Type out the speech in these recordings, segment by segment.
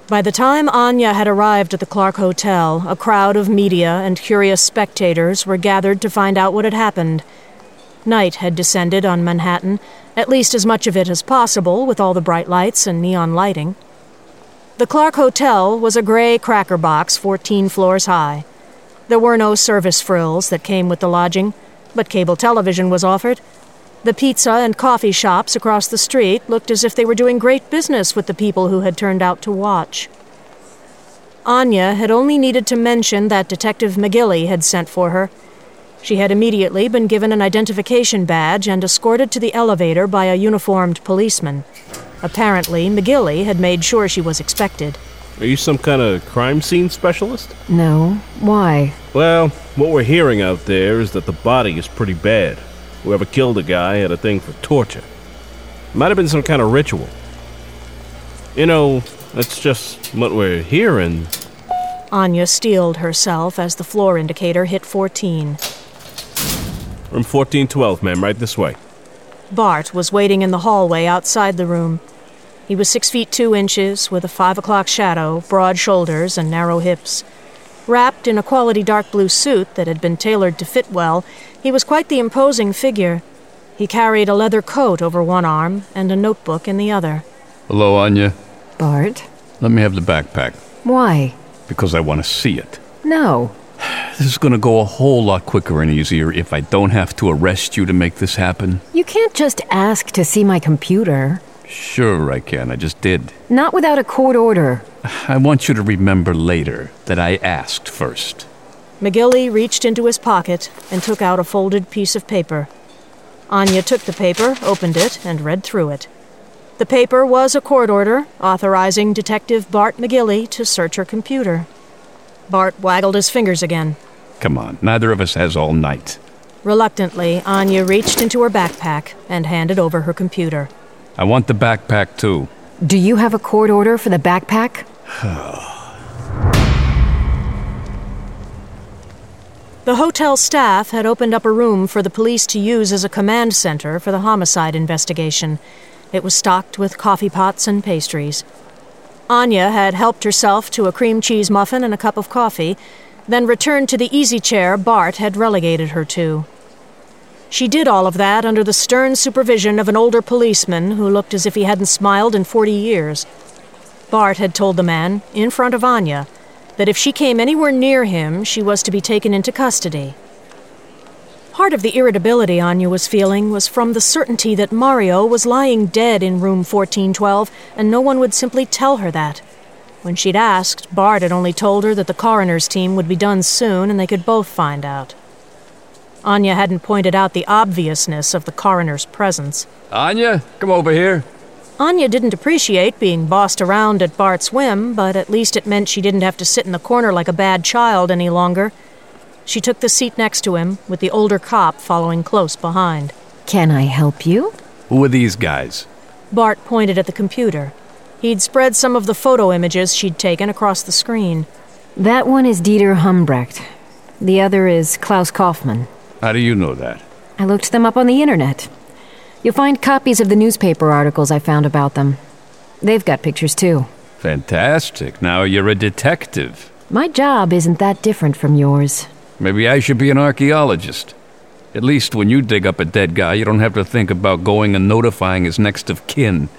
By the time Anya had arrived at the Clark Hotel, a crowd of media and curious spectators were gathered to find out what had happened. Night had descended on Manhattan, at least as much of it as possible, with all the bright lights and neon lighting. The Clark Hotel was a gray cracker box 14 floors high. There were no service frills that came with the lodging, but cable television was offered. The pizza and coffee shops across the street looked as if they were doing great business with the people who had turned out to watch. Anya had only needed to mention that Detective McGilly had sent for her. She had immediately been given an identification badge and escorted to the elevator by a uniformed policeman. Apparently, McGilly had made sure she was expected. Are you some kind of crime scene specialist? No. Why? Well, what we're hearing out there is that the body is pretty bad. Whoever killed the guy had a thing for torture. Might have been some kind of ritual. You know, that's just what we're hearing. Anya steeled herself as the floor indicator hit 14. Room 1412, ma'am, right this way. Bart was waiting in the hallway outside the room. He was 6 feet 2 inches, with a 5 o'clock shadow, broad shoulders, and narrow hips. Wrapped in a quality dark blue suit that had been tailored to fit well, he was quite the imposing figure. He carried a leather coat over one arm and a notebook in the other. Hello, Anya. Bart? Let me have the backpack. Why? Because I want to see it. No. This is going to go a whole lot quicker and easier if I don't have to arrest you to make this happen. You can't just ask to see my computer. Sure I can, I just did. Not without a court order. I want you to remember later that I asked first. McGilly reached into his pocket and took out a folded piece of paper. Anya took the paper, opened it, and read through it. The paper was a court order authorizing Detective Bart McGilly to search her computer. Bart waggled his fingers again. Come on, neither of us has all night. Reluctantly, Anya reached into her backpack and handed over her computer. I want the backpack, too. Do you have a court order for the backpack? The hotel staff had opened up a room for the police to use as a command center for the homicide investigation. It was stocked with coffee pots and pastries. Anya had helped herself to a cream cheese muffin and a cup of coffee, then returned to the easy chair Bart had relegated her to. She did all of that under the stern supervision of an older policeman who looked as if he hadn't smiled in 40 years. Bart had told the man, in front of Anya, that if she came anywhere near him, she was to be taken into custody. Part of the irritability Anya was feeling was from the certainty that Mario was lying dead in room 1412, and no one would simply tell her that. When she'd asked, Bart had only told her that the coroner's team would be done soon and they could both find out. Anya hadn't pointed out the obviousness of the coroner's presence. Anya, come over here. Anya didn't appreciate being bossed around at Bart's whim, but at least it meant she didn't have to sit in the corner like a bad child any longer. She took the seat next to him, with the older cop following close behind. Can I help you? Who are these guys? Bart pointed at the computer. He'd spread some of the photo images she'd taken across the screen. That one is Dieter Humbrecht. The other is Klaus Kaufmann. How do you know that? I looked them up on the internet. You'll find copies of the newspaper articles I found about them. They've got pictures, too. Fantastic. Now you're a detective. My job isn't that different from yours. Maybe I should be an archaeologist. At least when you dig up a dead guy, you don't have to think about going and notifying his next of kin.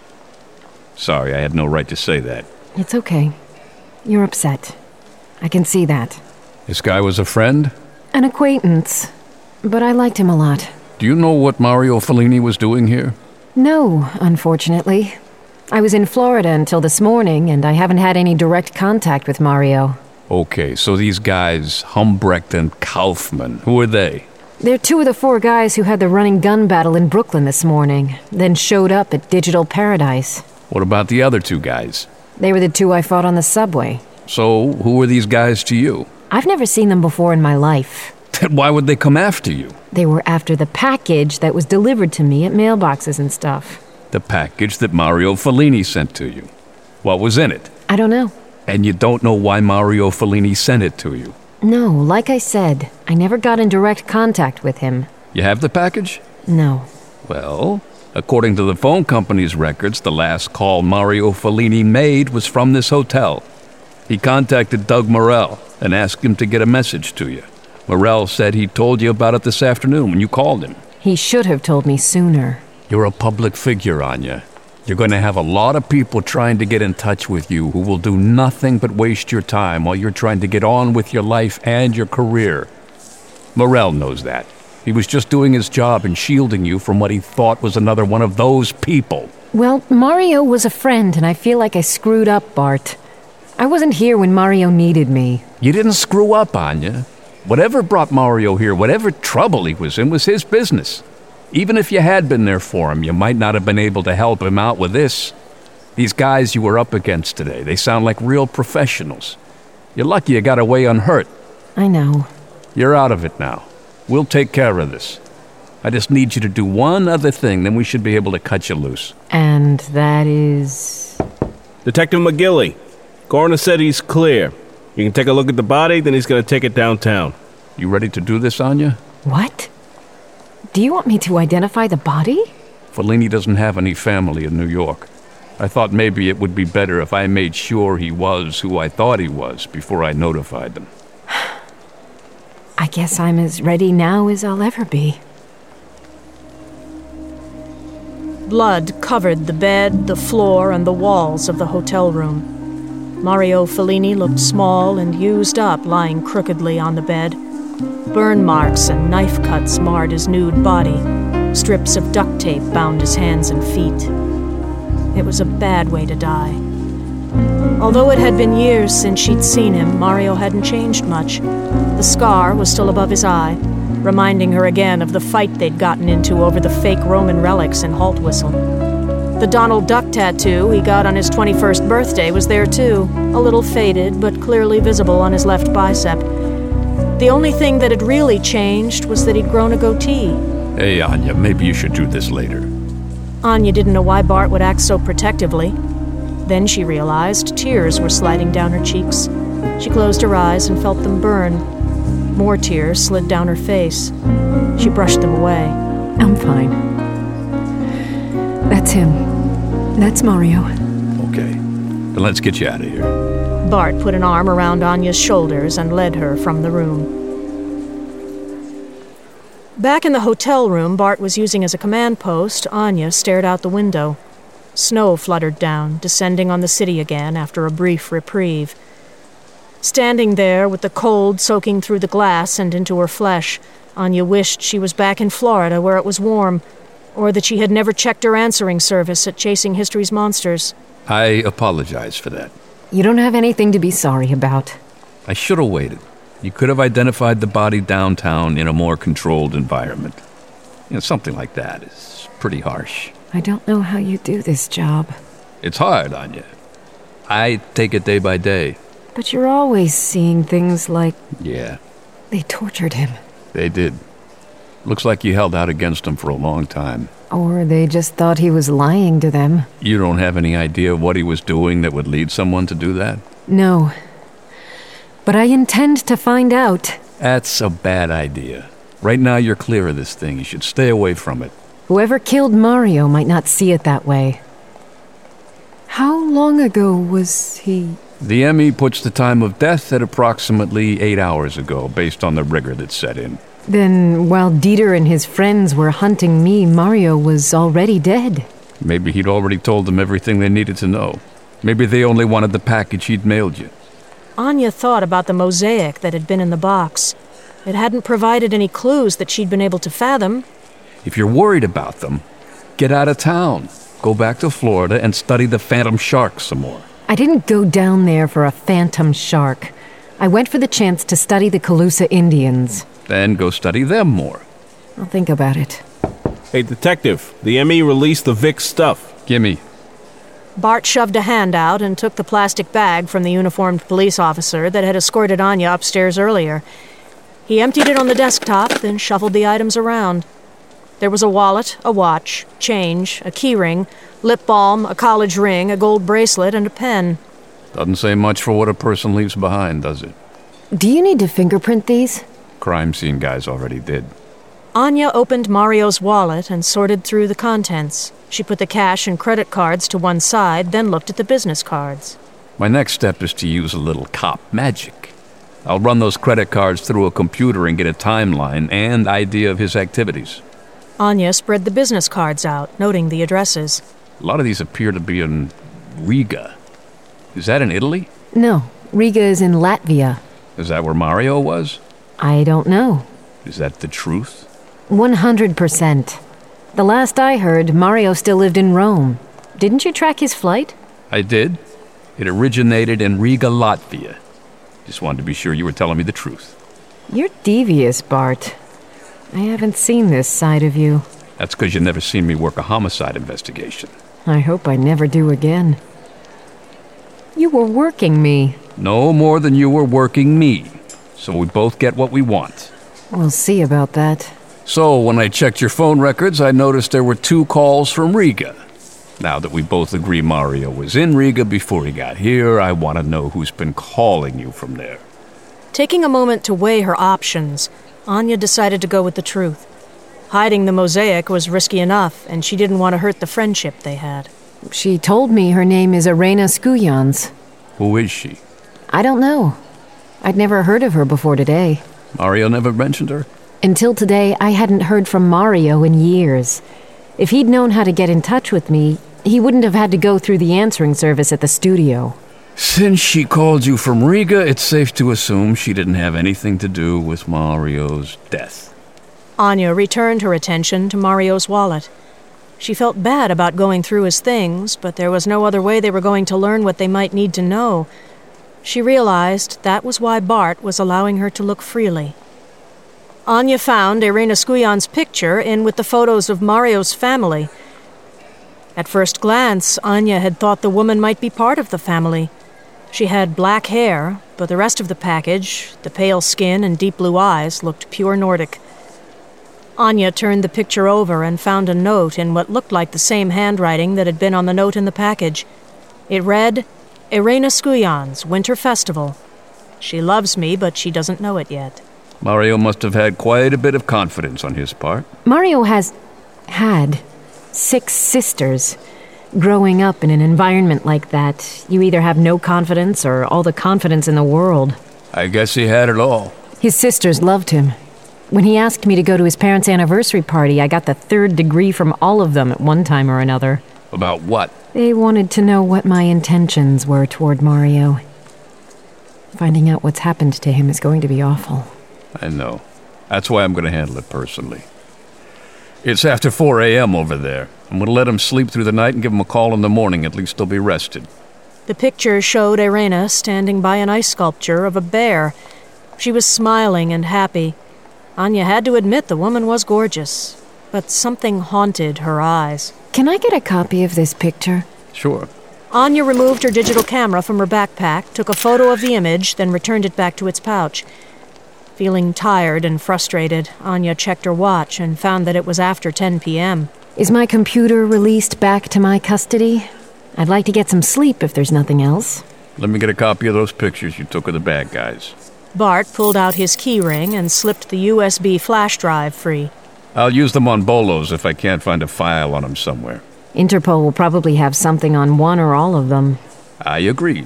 Sorry, I had no right to say that. It's okay. You're upset. I can see that. This guy was a friend? An acquaintance. But I liked him a lot. Do you know what Mario Fellini was doing here? No, unfortunately. I was in Florida until this morning, and I haven't had any direct contact with Mario. Okay, so these guys, Humbrecht and Kaufmann, who are they? They're two of the four guys who had the running gun battle in Brooklyn this morning, then showed up at Digital Paradise. What about the other two guys? They were the two I fought on the subway. So, who were these guys to you? I've never seen them before in my life. Then why would they come after you? They were after the package that was delivered to me at mailboxes and stuff. The package that Mario Fellini sent to you. What was in it? I don't know. And you don't know why Mario Fellini sent it to you? No, like I said, I never got in direct contact with him. You have the package? No. Well, According to the phone company's records, the last call Mario Fellini made was from this hotel. He contacted Doug Morell and asked him to get a message to you. Morell said he told you about it this afternoon when you called him. He should have told me sooner. You're a public figure, Anya. You're going to have a lot of people trying to get in touch with you who will do nothing but waste your time while you're trying to get on with your life and your career. Morell knows that. He was just doing his job and shielding you from what he thought was another one of those people. Well, Mario was a friend, and I feel like I screwed up, Bart. I wasn't here when Mario needed me. You didn't screw up, Anya. Whatever brought Mario here, whatever trouble he was in, was his business. Even if you had been there for him, you might not have been able to help him out with this. These guys you were up against today, they sound like real professionals. You're lucky you got away unhurt. I know. You're out of it now. We'll take care of this. I just need you to do one other thing, then we should be able to cut you loose. And that is... Detective McGilly. Coroner said he's clear. You can take a look at the body, then he's going to take it downtown. You ready to do this, Anya? What? Do you want me to identify the body? Fellini doesn't have any family in New York. I thought maybe it would be better if I made sure he was who I thought he was before I notified them. I guess I'm as ready now as I'll ever be. Blood covered the bed, the floor, and the walls of the hotel room. Mario Fellini looked small and used up, lying crookedly on the bed. Burn marks and knife cuts marred his nude body. Strips of duct tape bound his hands and feet. It was a bad way to die. Although it had been years since she'd seen him, Mario hadn't changed much. The scar was still above his eye, reminding her again of the fight they'd gotten into over the fake Roman relics in Haltwhistle. The Donald Duck tattoo he got on his 21st birthday was there too, a little faded but clearly visible on his left bicep. The only thing that had really changed was that he'd grown a goatee. Hey, Anya, maybe you should do this later. Anya didn't know why Bart would act so protectively. Then she realized tears were sliding down her cheeks. She closed her eyes and felt them burn. More tears slid down her face. She brushed them away. I'm fine. That's him. That's Mario. Okay, then let's get you out of here. Bart put an arm around Anya's shoulders and led her from the room. Back in the hotel room Bart was using as a command post, Anya stared out the window. Snow fluttered down, descending on the city again after a brief reprieve. Standing there with the cold soaking through the glass and into her flesh, Anya wished she was back in Florida where it was warm, or that she had never checked her answering service at Chasing History's Monsters. I apologize for that. You don't have anything to be sorry about. I should have waited. You could have identified the body downtown in a more controlled environment. Something like that is pretty harsh. I don't know how you do this job. It's hard, Anya. I take it day by day. But you're always seeing things like... Yeah. They tortured him. They did. Looks like you held out against him for a long time. Or they just thought he was lying to them. You don't have any idea what he was doing that would lead someone to do that? No. But I intend to find out. That's a bad idea. Right now you're clear of this thing. You should stay away from it. Whoever killed Mario might not see it that way. How long ago was he... The ME puts the time of death at approximately 8 hours ago, based on the rigor that's set in. Then, while Dieter and his friends were hunting me, Mario was already dead. Maybe he'd already told them everything they needed to know. Maybe they only wanted the package he'd mailed you. Anya thought about the mosaic that had been in the box. It hadn't provided any clues that she'd been able to fathom. If you're worried about them, get out of town. Go back to Florida and study the phantom shark some more. I didn't go down there for a phantom shark. I went for the chance to study the Calusa Indians. Then go study them more. I'll think about it. Hey, Detective, the ME released the Vic stuff. Gimme. Bart shoved a hand out and took the plastic bag from the uniformed police officer that had escorted Anya upstairs earlier. He emptied it on the desktop, then shuffled the items around. There was a wallet, a watch, change, a keyring, lip balm, a college ring, a gold bracelet, and a pen. Doesn't say much for what a person leaves behind, does it? Do you need to fingerprint these? Crime scene guys already did. Anya opened Mario's wallet and sorted through the contents. She put the cash and credit cards to one side, then looked at the business cards. My next step is to use a little cop magic. I'll run those credit cards through a computer and get a timeline and idea of his activities. Anya spread the business cards out, noting the addresses. A lot of these appear to be in Riga. Is that in Italy? No, Riga is in Latvia. Is that where Mario was? I don't know. Is that the truth? 100%. The last I heard, Mario still lived in Rome. Didn't you track his flight? I did. It originated in Riga, Latvia. Just wanted to be sure you were telling me the truth. You're devious, Bart. I haven't seen this side of you. That's because you've never seen me work a homicide investigation. I hope I never do again. You were working me. No more than you were working me. So we both get what we want. We'll see about that. So when I checked your phone records, I noticed there were 2 calls from Riga. Now that we both agree Mario was in Riga before he got here, I want to know who's been calling you from there. Taking a moment to weigh her options, Anya decided to go with the truth. Hiding the mosaic was risky enough, and she didn't want to hurt the friendship they had. She told me her name is Irena Skujans. Who is she? I don't know. I'd never heard of her before today. Mario never mentioned her? Until today, I hadn't heard from Mario in years. If he'd known how to get in touch with me, he wouldn't have had to go through the answering service at the studio. Since she called you from Riga, it's safe to assume she didn't have anything to do with Mario's death. Anya returned her attention to Mario's wallet. She felt bad about going through his things, but there was no other way they were going to learn what they might need to know. She realized that was why Bart was allowing her to look freely. Anya found Irena Skujans' picture in with the photos of Mario's family. At first glance, Anya had thought the woman might be part of the family. She had black hair, but the rest of the package, the pale skin and deep blue eyes, looked pure Nordic. Anya turned the picture over and found a note in what looked like the same handwriting that had been on the note in the package. It read, Irena Skujans, Winter Festival. She loves me, but she doesn't know it yet. Mario must have had quite a bit of confidence on his part. Mario had 6 sisters. Growing up in an environment like that, you either have no confidence or all the confidence in the world. I guess he had it all. His sisters loved him. When he asked me to go to his parents' anniversary party, I got the 3rd degree from all of them at one time or another. About what? They wanted to know what my intentions were toward Mario. Finding out what's happened to him is going to be awful. I know. That's why I'm going to handle it personally. It's after 4 a.m. over there. I'm going to let him sleep through the night and give him a call in the morning. At least they'll be rested. The picture showed Irena standing by an ice sculpture of a bear. She was smiling and happy. Anya had to admit the woman was gorgeous, but something haunted her eyes. Can I get a copy of this picture? Sure. Anya removed her digital camera from her backpack, took a photo of the image, then returned it back to its pouch. Feeling tired and frustrated, Anya checked her watch and found that it was after 10 p.m. Is my computer released back to my custody? I'd like to get some sleep if there's nothing else. Let me get a copy of those pictures you took of the bad guys. Bart pulled out his keyring and slipped the USB flash drive free. I'll use them on Bolos if I can't find a file on them somewhere. Interpol will probably have something on one or all of them. I agree.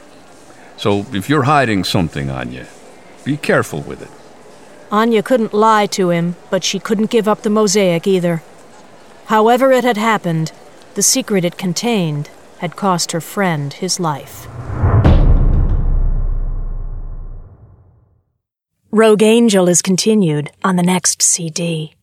So if you're hiding something, Anya, be careful with it. Anya couldn't lie to him, but she couldn't give up the mosaic either. However it had happened, the secret it contained had cost her friend his life. Rogue Angel is continued on the next CD.